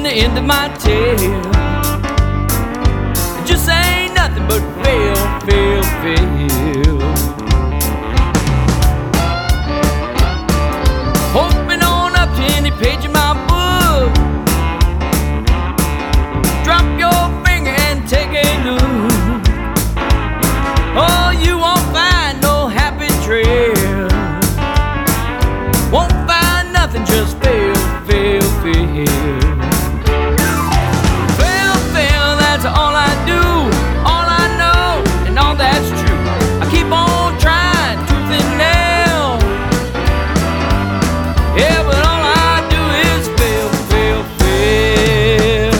in the end of my tale. It just ain't nothing but fail, fail, fail. Hoping on up to any page of my book. Drop your finger and take a look. Oh, you won't find no happy trail. Won't find nothing, just fail, fail, fail. Fail, fail, that's all I do, all I know, and all that's true. I keep on trying, tooth and nail. Yeah, but all I do is fail, fail, fail.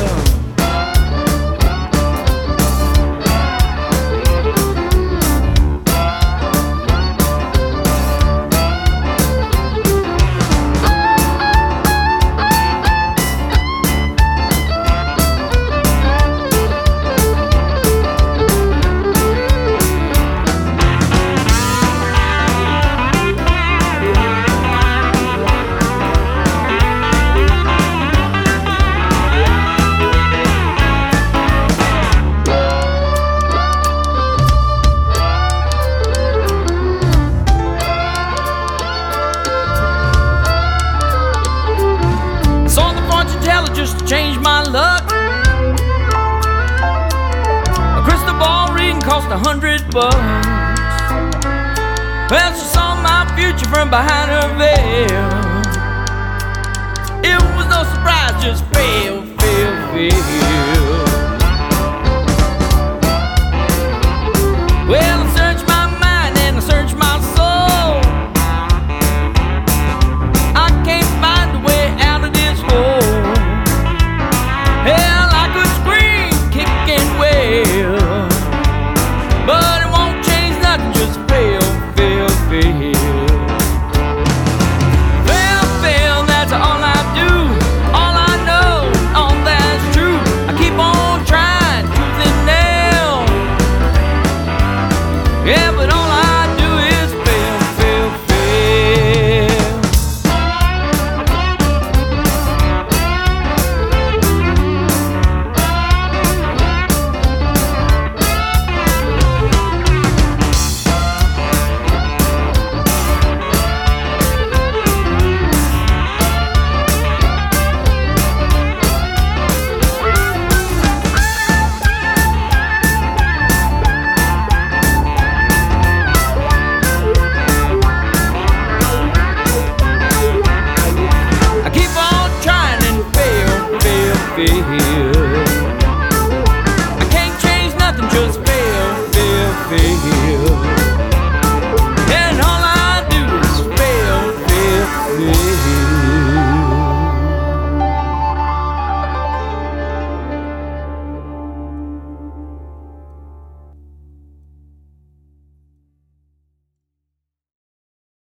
Just to change my luck. A crystal ball reading cost $100. Well, she saw my future from behind her veil. It was no surprise, just fail, fail, fail. Well, I searched my mind and I searched my soul. I can't find a way out of this hole. Hell, I could scream, kick and wail, but it won't change nothing, just fail, fail, fail. Fail, fail, that's all I do, all I know, all that's true. I keep on trying, tooth and nail. Yeah, but all I do is fail, fail, fail. I can't change nothing, just fail, fail, fail.